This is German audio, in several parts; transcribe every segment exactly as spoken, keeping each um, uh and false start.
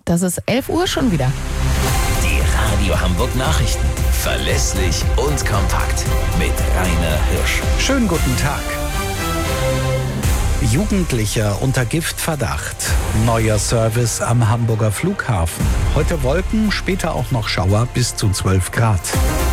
Das ist elf Uhr schon wieder. Die Radio Hamburg Nachrichten. Verlässlich und kompakt. Mit Rainer Hirsch. Schönen guten Tag. Jugendlicher unter Giftverdacht. Neuer Service am Hamburger Flughafen. Heute Wolken, später auch noch Schauer bis zu zwölf Grad.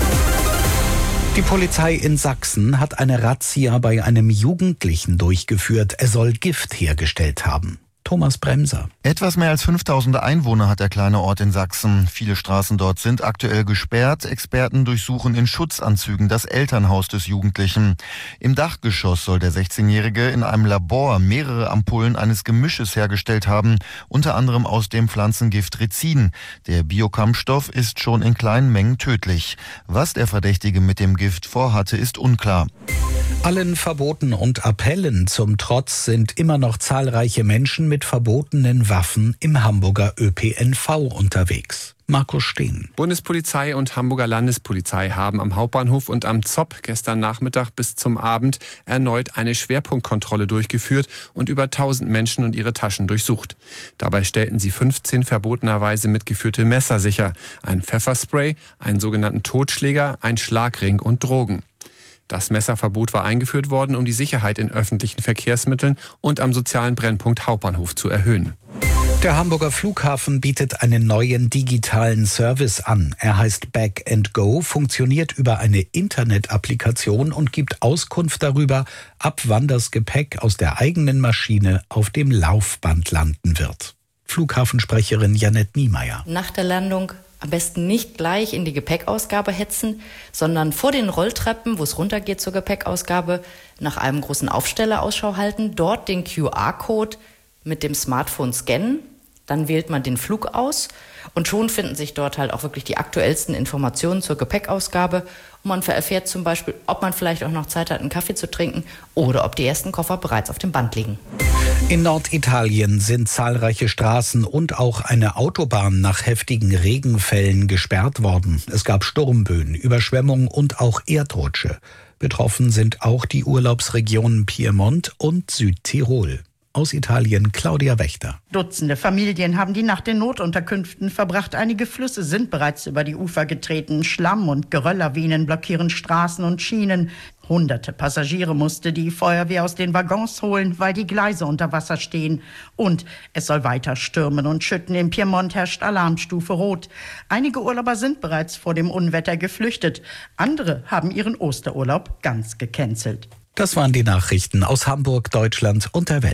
Die Polizei in Sachsen hat eine Razzia bei einem Jugendlichen durchgeführt. Er soll Gift hergestellt haben. Thomas Bremser. Etwas mehr als fünftausend Einwohner hat der kleine Ort in Sachsen. Viele Straßen dort sind aktuell gesperrt. Experten durchsuchen in Schutzanzügen das Elternhaus des Jugendlichen. Im Dachgeschoss soll der sechzehnjährige in einem Labor mehrere Ampullen eines Gemisches hergestellt haben, unter anderem aus dem Pflanzengift Rizin. Der Biokampfstoff ist schon in kleinen Mengen tödlich. Was der Verdächtige mit dem Gift vorhatte, ist unklar. Allen Verboten und Appellen zum Trotz sind immer noch zahlreiche Menschen mit verbotenen Waffen im Hamburger Ö P N V unterwegs. Markus Steen. Bundespolizei und Hamburger Landespolizei haben am Hauptbahnhof und am Zopp gestern Nachmittag bis zum Abend erneut eine Schwerpunktkontrolle durchgeführt und über tausend Menschen und ihre Taschen durchsucht. Dabei stellten sie fünfzehn verbotenerweise mitgeführte Messer sicher, ein Pfefferspray, einen sogenannten Totschläger, ein Schlagring und Drogen. Das Messerverbot war eingeführt worden, um die Sicherheit in öffentlichen Verkehrsmitteln und am sozialen Brennpunkt Hauptbahnhof zu erhöhen. Der Hamburger Flughafen bietet einen neuen digitalen Service an. Er heißt Back and Go, funktioniert über eine Internet-Applikation und gibt Auskunft darüber, ab wann das Gepäck aus der eigenen Maschine auf dem Laufband landen wird. Flughafensprecherin Janette Niemeyer. Nach der Landung am besten nicht gleich in die Gepäckausgabe hetzen, sondern vor den Rolltreppen, wo es runtergeht zur Gepäckausgabe, nach einem großen Aufsteller Ausschau halten, dort den Q R-Code mit dem Smartphone scannen, dann wählt man den Flug aus und schon finden sich dort halt auch wirklich die aktuellsten Informationen zur Gepäckausgabe und man erfährt zum Beispiel, ob man vielleicht auch noch Zeit hat, einen Kaffee zu trinken oder ob die ersten Koffer bereits auf dem Band liegen. In Norditalien sind zahlreiche Straßen und auch eine Autobahn nach heftigen Regenfällen gesperrt worden. Es gab Sturmböen, Überschwemmungen und auch Erdrutsche. Betroffen sind auch die Urlaubsregionen Piemont und Südtirol. Aus Italien Claudia Wächter. Dutzende Familien haben die Nacht in Notunterkünften verbracht. Einige Flüsse sind bereits über die Ufer getreten. Schlamm und Gerölllawinen blockieren Straßen und Schienen. Hunderte Passagiere musste die Feuerwehr aus den Waggons holen, weil die Gleise unter Wasser stehen. Und es soll weiter stürmen und schütten. In Piemont herrscht Alarmstufe Rot. Einige Urlauber sind bereits vor dem Unwetter geflüchtet. Andere haben ihren Osterurlaub ganz gecancelt. Das waren die Nachrichten aus Hamburg, Deutschland und der Welt.